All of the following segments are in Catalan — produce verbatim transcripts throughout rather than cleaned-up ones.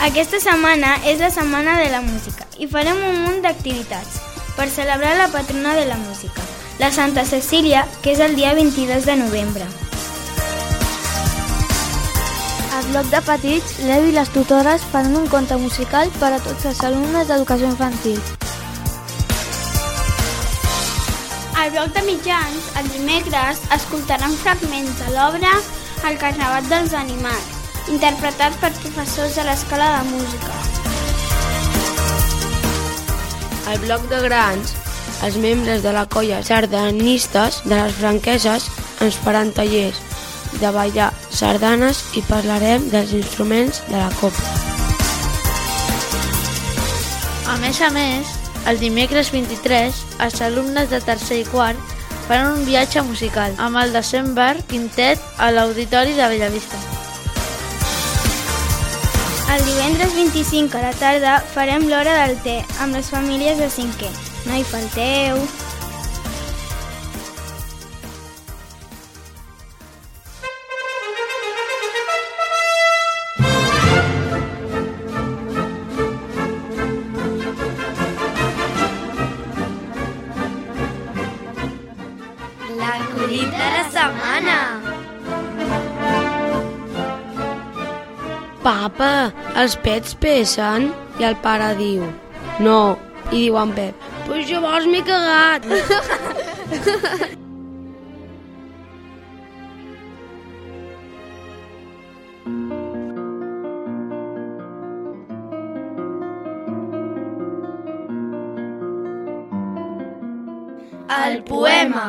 Aquesta setmana és la Setmana de la Música i farem un munt d'activitats per celebrar la patrona de la música, la Santa Cecília, que és el dia vint-i-dos de novembre. Al bloc de petits, l'Evi i les tutores faran un conte musical per a tots els alumnes d'educació infantil. Al bloc de mitjans, el dimecres, escoltaran fragments de l'obra El Carnaval dels Animals, interpretat per professors de l'Escola de Música. Al bloc de grans, els membres de la colla sardanistes de les Franqueses ens faran tallers de ballar sardanes i parlarem dels instruments de la cobla. A més a més, el dimecres vint-i-tres, els alumnes de tercer i quart faran un viatge musical amb el December Quintet a l'Auditori de Bellavista. El divendres vint-i-cinc a la tarda farem l'hora del te amb les famílies de cinquè. No hi falteu! L'acudit de la setmana! Papa, els pets pesen? I el pare diu, no. I diu en Pep, pues llavors m'he cagat. El poema.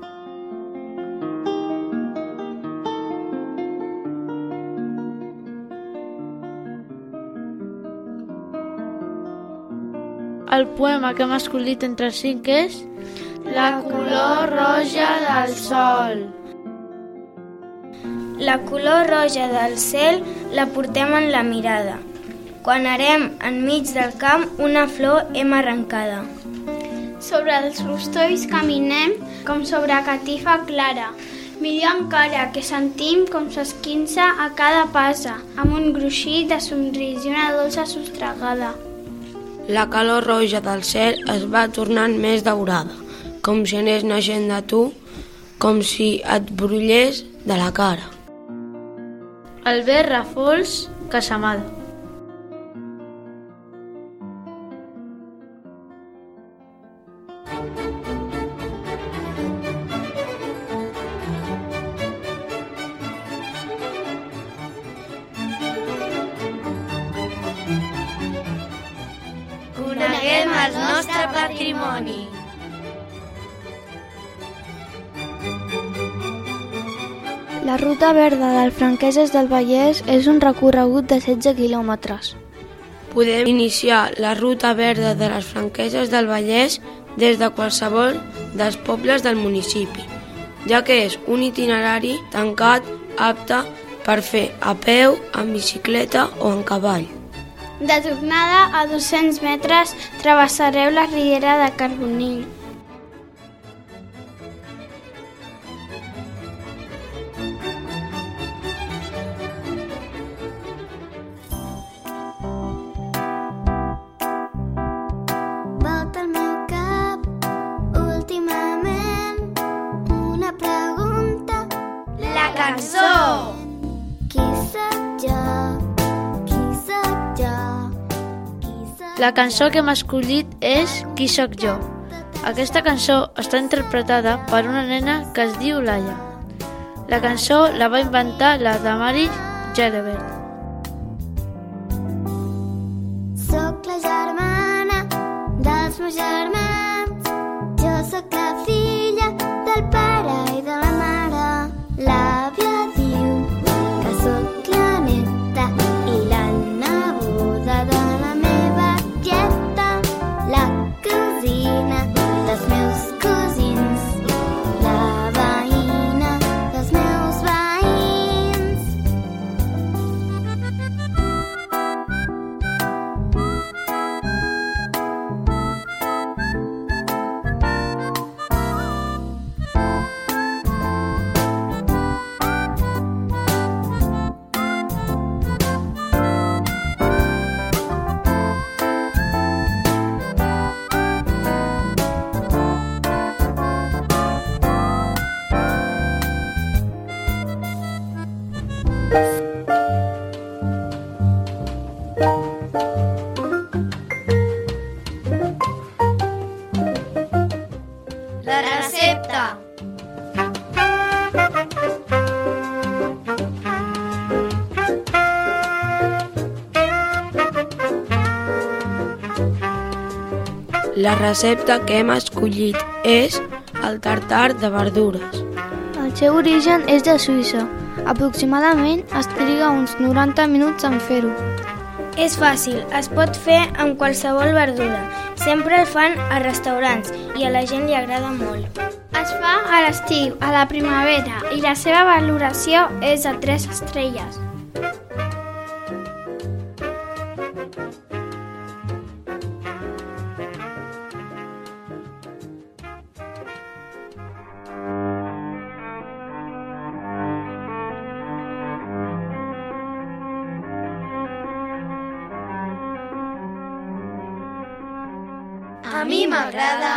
El poema que hem escollit entre els cinc és La color roja del sol. La color roja del cel la portem en la mirada. Quan arem enmig del camp, una flor hem arrencada. Sobre els rostolls caminem com sobre catifa clara. Millor encara que sentim com s'esquinça a cada passa, amb un gruixir de somrís i una dolça sostragada. La calor roja del cel es va tornant més daurada, com si anés naixent de tu, com si et brollés de la cara. el verd refols Casamada. Coneguem el nostre patrimoni. La Ruta Verda del Franqueses del Vallès és un recorregut de setze quilòmetres. Podem iniciar la Ruta Verda de les Franqueses del Vallès des de qualsevol dels pobles del municipi, ja que és un itinerari tancat apte per fer a peu, en bicicleta o en cavall. De tornada a dos-cents metres travessareu la riera de Carbonill. Volta al meu cap, últimament, una pregunta. La cançó! Qui sóc jo? La cançó que hem escollit és Qui sóc jo. Aquesta cançó està interpretada per una nena que es diu Laia. La cançó la va inventar la Damaris Gelabert. Soc la germana dels meus germans. Jo sóc la filla del pare i de la mare. L'àvia diu que sóc la neta i la neboda de la meva tieta, la cosina dels meus cosins, la veïna dels meus veïns. La recepta. La recepta que hem escollit és el tartar de verdures. El seu origen és de Suïssa. Aproximadament es triga uns noranta minuts en fer-ho. És fàcil, es pot fer amb qualsevol verdura. Sempre el fan a restaurants i a la gent li agrada molt. Es fa a l'estiu, a la primavera, i la seva valoració és de tres estrelles. A mi m'agrada.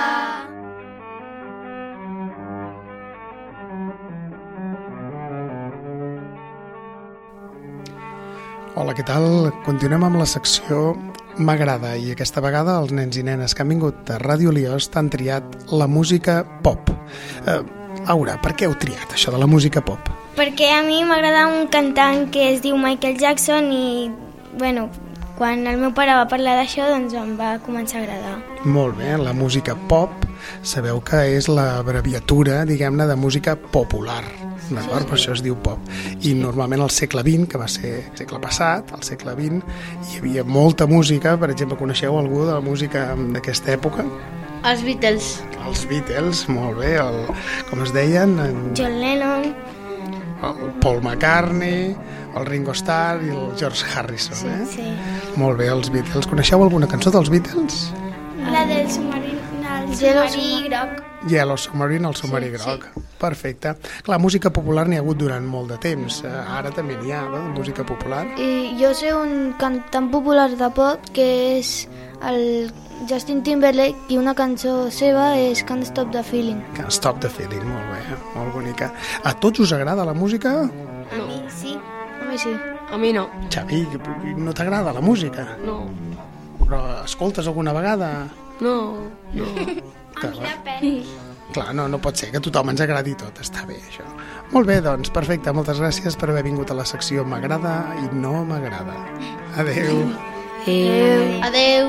Hola, què tal? Continuem amb la secció M'agrada i aquesta vegada els nens i nenes que han vingut a Ràdio Liost han triat la música pop. Eh, Aura, per què heu triat això de la música pop? Perquè a mi m'agrada un cantant que es diu Michael Jackson i, bueno, quan el meu pare va parlar d'això, doncs em va començar a agradar. Molt bé, la música pop sabeu que és l'abreviatura, diguem-ne, de música popular. D'acord? Per això es diu pop. I normalment al segle vint, que va ser el segle passat, al segle vint, hi havia molta música. Per exemple, coneixeu algú de la música d'aquesta època? Els Beatles. Els Beatles, molt bé. El, com es deien? En... John Lennon. El Paul McCartney, el Ringo Starr i el George Harrison, Sí, eh? sí. Molt bé, els Beatles. Coneixeu alguna cançó dels Beatles? La del submarí, el submarí groc. Yellow Submarine, el submarí Sí, groc. Perfecte. Clar, música popular n'hi ha hagut durant molt de temps. Eh, Ara també n'hi ha, no?, de música popular. I jo sé un cantant popular de pop que és el Justin Timberlake i una cançó seva és Can't Stop the Feeling. Can't Stop the Feeling, molt bé, molt bonica. A tots us agrada la música? A mi sí. A mi sí. A mi no. Xavi, no t'agrada la música? No. Però escoltes alguna vegada? No. No. Que, clar, no, no pot ser que a tothom ens agradi tot, està bé això. Molt bé, doncs, perfecte, moltes gràcies per haver vingut a la secció M'agrada i no m'agrada. Adeu. Adeu. Adeu.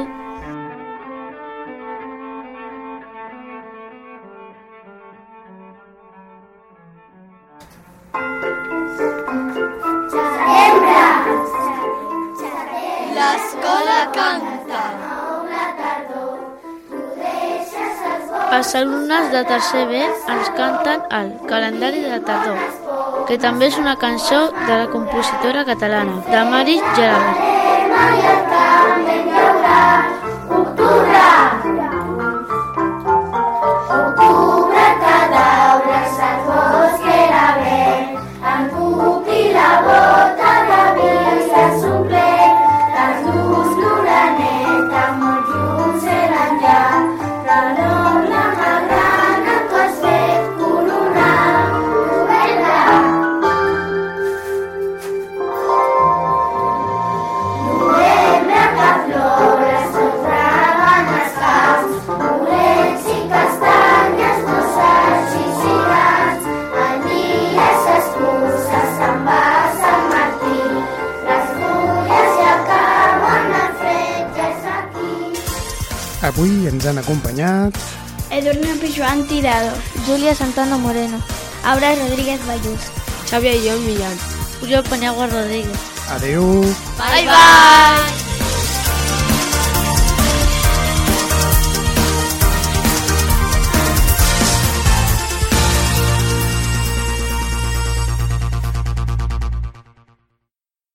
L'escola canta. Els alumnes de tercer B ens canten el Calendari de la tardor, que també és una cançó de la compositora catalana, de Mari Gerard. Avui ens han acompanyat Edurne Pijuan Tirado, Júlia Santana Moreno, Aura Rodríguez Ballús. Xavi i jo Millán. Oriol Paniagua Rodríguez. Adeu. Bye bye.